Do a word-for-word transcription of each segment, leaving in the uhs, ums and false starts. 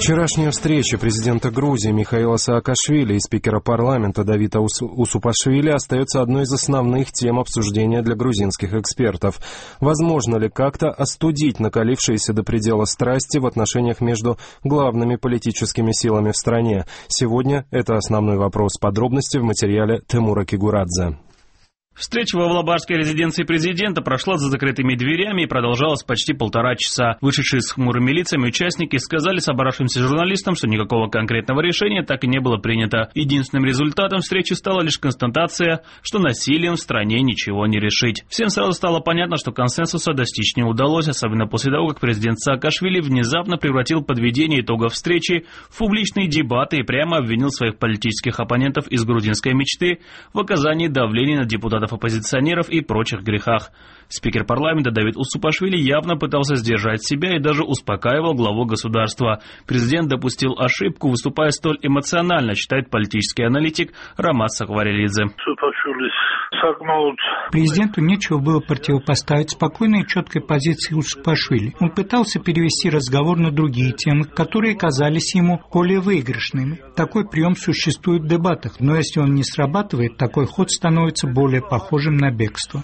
Вчерашняя встреча президента Грузии Михаила Саакашвили и спикера парламента Давита Усупашвили остается одной из основных тем обсуждения для грузинских экспертов. Возможно ли как-то остудить накалившиеся до предела страсти в отношениях между главными политическими силами в стране? Сегодня это основной вопрос. Подробности в материале Тимура Кигурадзе. Встреча во Влабарской резиденции президента прошла за закрытыми дверями и продолжалась почти полтора часа. Вышедшие с хмурыми лицами участники сказали собравшимся журналистам, что никакого конкретного решения так и не было принято. Единственным результатом встречи стала лишь констатация, что насилием в стране ничего не решить. Всем сразу стало понятно, что консенсуса достичь не удалось, особенно после того, как президент Саакашвили внезапно превратил подведение итогов встречи в публичные дебаты и прямо обвинил своих политических оппонентов из грузинской мечты в оказании давления на депутатов оппозиционеров и прочих грехах. Спикер парламента Давид Усупашвили явно пытался сдержать себя и даже успокаивал главу государства. Президент допустил ошибку, выступая столь эмоционально, считает политический аналитик Ромас Сакварелидзе. Президенту нечего было противопоставить спокойной и четкой позиции Усупашвили. Он пытался перевести разговор на другие темы, которые казались ему более выигрышными. Такой прием существует в дебатах, но если он не срабатывает, такой ход становится более похожим на бегство.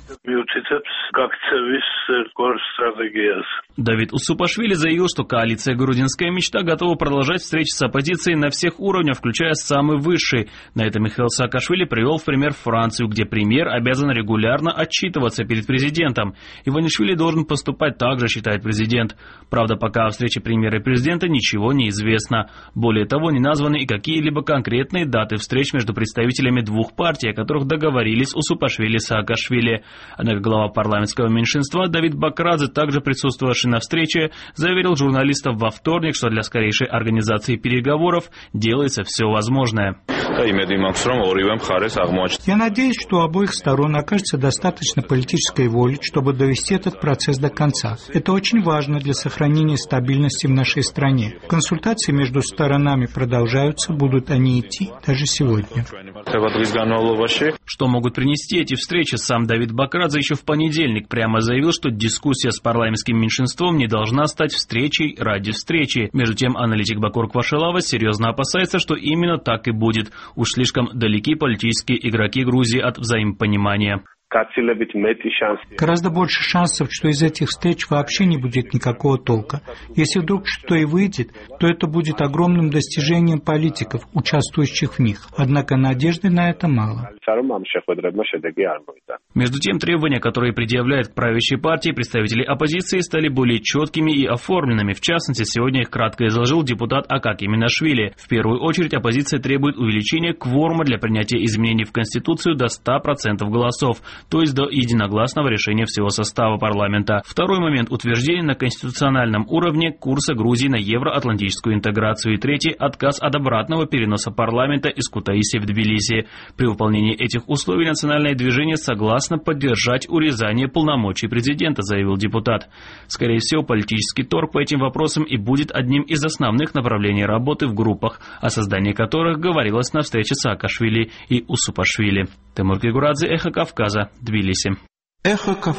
Давид Усупашвили заявил, что коалиция «Грузинская мечта» готова продолжать встречи с оппозицией на всех уровнях, включая самый высший. На это Михаил Саакашвили привел в пример Францию, где премьер обязан регулярно отчитываться перед президентом. Иванишвили должен поступать так же, считает президент. Правда, пока о встрече премьера и президента ничего не известно. Более того, не названы и какие-либо конкретные даты встреч между представителями двух партий, о которых договорились Усупашвили и Саакашвили. Однако глава парламентского меньшинства Давид Бакрадзе, также присутствовавший на встрече, заверил журналистов во вторник, что для скорейшей организации переговоров делается все возможное. Я надеюсь, что у обоих сторон окажется достаточно политической воли, чтобы довести этот процесс до конца. Это очень важно для сохранения стабильности в нашей стране. Консультации между сторонами продолжаются, будут они идти даже сегодня. Что могут принести эти встречи? Сам Давид Бакрадзе еще в понедельник прямо заявил, что дискуссия с парламентским меньшинством не должна стать встречей ради встречи. Между тем, аналитик Бакур Квашилава серьезно опасается, что именно так и будет. Уж слишком далеки политические игроки Грузии от взаимопонимания. Гораздо больше шансов, что из этих встреч вообще не будет никакого толка. Если вдруг что и выйдет, то это будет огромным достижением политиков, участвующих в них. Однако надежды на это мало. Между тем, требования, которые предъявляют к правящей партии представители оппозиции, стали более четкими и оформленными. В частности, сегодня их кратко изложил депутат Акаки Минашвили. В первую очередь, оппозиция требует увеличения кворума для принятия изменений в Конституцию до ста процентов голосов, то есть до единогласного решения всего состава парламента. Второй момент – утверждение на конституциональном уровне курса Грузии на евроатлантическую интеграцию. И третий – отказ от обратного переноса парламента из Кутаиси в Тбилиси. При выполнении этих условий национальное движение согласно поддержать урезание полномочий президента, заявил депутат. Скорее всего, политический торг по этим вопросам и будет одним из основных направлений работы в группах, о создании которых говорилось на встрече Саакашвили и Усупашвили. Тимур Кигурадзе, Эхо Кавказа, Тбилиси. Эхо Кавказа.